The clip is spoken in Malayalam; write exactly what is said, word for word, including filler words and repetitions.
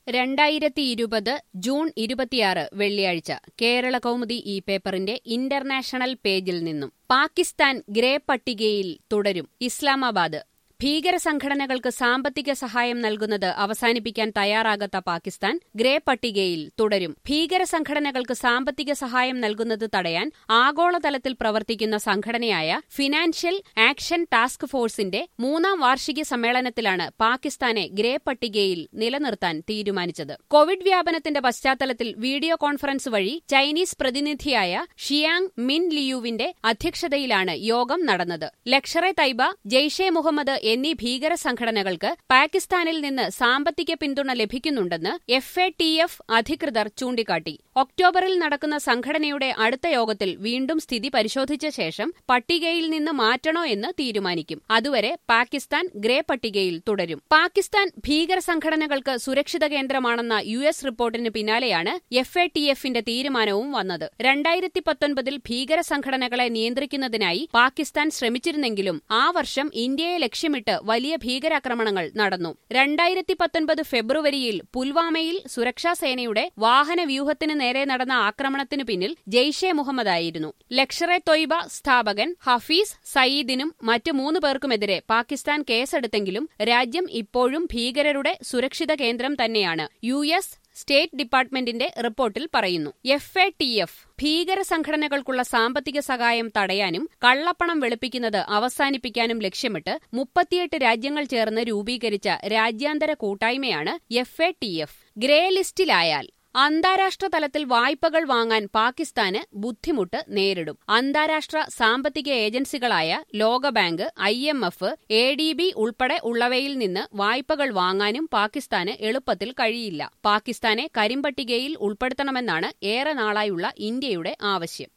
രണ്ടായിരത്തി ഇരുപത് ജൂൺ ഇരുപത്തിയാറ് വെള്ളിയാഴ്ച കേരള കൗമുദി ഈ പേപ്പറിന്റെ ഇന്റർനാഷണൽ പേജിൽ നിന്നും പാകിസ്ഥാൻ ഗ്രേ പട്ടികയിൽ തുടരും. ഇസ്ലാമാബാദ്. ഭീകരസംഘടനകൾക്ക് സാമ്പത്തിക സഹായം നൽകുന്നത് അവസാനിപ്പിക്കാൻ തയ്യാറാകാത്ത പാകിസ്ഥാൻ ഗ്രേ പട്ടികയിൽ തുടരും. ഭീകരസംഘടനകൾക്ക് സാമ്പത്തിക സഹായം നൽകുന്നത് തടയാൻ ആഗോളതലത്തിൽ പ്രവർത്തിക്കുന്ന സംഘടനയായ ഫിനാൻഷ്യൽ ആക്ഷൻ ടാസ്ക് ഫോഴ്സിന്റെ മൂന്നാം വാർഷിക സമ്മേളനത്തിലാണ് പാകിസ്ഥാനെ ഗ്രേ പട്ടികയിൽ നിലനിർത്താൻ തീരുമാനിച്ചത്. കോവിഡ് വ്യാപനത്തിന്റെ പശ്ചാത്തലത്തിൽ വീഡിയോ കോൺഫറൻസ് വഴി ചൈനീസ് പ്രതിനിധിയായ ഷിയാങ് മിൻ ലിയുവിന്റെ അധ്യക്ഷതയിലാണ് യോഗം നടന്നത്. ലഷ്കർ-എ തയ്ബ, ജെയ്ഷെ മുഹമ്മദ് എന്നീ ഭീകര സംഘടനകൾക്ക് പാകിസ്ഥാനിൽ നിന്ന് സാമ്പത്തിക പിന്തുണ ലഭിക്കുന്നുണ്ടെന്ന് എഫ് എ ടി എഫ് അധികൃതർ ചൂണ്ടിക്കാട്ടി. ഒക്ടോബറിൽ നടക്കുന്ന സംഘടനയുടെ അടുത്ത യോഗത്തിൽ വീണ്ടും സ്ഥിതി പരിശോധിച്ച ശേഷം പട്ടികയിൽ നിന്ന് മാറ്റണോ എന്ന് തീരുമാനിക്കും. അതുവരെ പാകിസ്ഥാൻ ഗ്രേ പട്ടികയിൽ തുടരും. പാകിസ്ഥാൻ ഭീകര സംഘടനകൾക്ക് സുരക്ഷിത കേന്ദ്രമാണെന്ന യു എസ് റിപ്പോർട്ടിന് പിന്നാലെയാണ് എഫ് എ ടി എഫിന്റെ തീരുമാനവും വന്നത്. രണ്ടായിരത്തി പത്തൊൻപതിൽ ഭീകര സംഘടനകളെ നിയന്ത്രിക്കുന്നതിനായി പാകിസ്ഥാൻ ശ്രമിച്ചിരുന്നെങ്കിലും ആ വർഷം ഇന്ത്യയെ ലക്ഷ്യമിട്ട് വലിയ ഭീകരാക്രമണങ്ങൾ നടന്നു. രണ്ടായിരത്തി പത്തൊൻപത് ഫെബ്രുവരിയിൽ പുൽവാമയിൽ സുരക്ഷാസേനയുടെ വാഹനവ്യൂഹത്തിന് നേരെ നടന്ന ആക്രമണത്തിനു പിന്നിൽ ജെയ്ഷെ മുഹമ്മദായിരുന്നു. ലഷ്കർ-എ തൊയ്ബ സ്ഥാപകൻ ഹഫീസ് സയീദിനും മറ്റ് മൂന്ന് പേർക്കുമെതിരെ പാകിസ്ഥാൻ കേസെടുത്തെങ്കിലും രാജ്യം ഇപ്പോഴും ഭീകരരുടെ സുരക്ഷിത കേന്ദ്രം തന്നെയാണ്. യു എസ് സ്റ്റേറ്റ് ഡിപ്പാർട്ട്മെന്റിന്റെ റിപ്പോർട്ടിൽ പറയുന്നു. എഫ് എ ടി എഫ് ഭീകര സംഘടനകൾക്കുള്ള സാമ്പത്തിക സഹായം തടയാനും കള്ളപ്പണം വെളുപ്പിക്കുന്നത് അവസാനിപ്പിക്കാനും ലക്ഷ്യമിട്ട് മുപ്പത്തിയെട്ട് രാജ്യങ്ങൾ ചേർന്ന് രൂപീകരിച്ച രാജ്യാന്തര കൂട്ടായ്മയാണ് F A T F. Grey ലിസ്റ്റിലായാൽ അന്താരാഷ്ട്ര തലത്തിൽ വായ്പകൾ വാങ്ങാൻ പാകിസ്ഥാന് ബുദ്ധിമുട്ട് നേരിടും. അന്താരാഷ്ട്ര സാമ്പത്തിക ഏജൻസികളായ ലോകബാങ്ക്, I M F, A D B ഉൾപ്പെടെ ഉള്ളവയിൽ നിന്ന് വായ്പകൾ വാങ്ങാനും പാകിസ്ഥാന് എളുപ്പത്തിൽ കഴിയില്ല. പാകിസ്ഥാനെ കരിമ്പട്ടികയിൽ ഉൾപ്പെടുത്തണമെന്നാണ് ഏറെ നാളായുള്ള ഇന്ത്യയുടെ ആവശ്യം.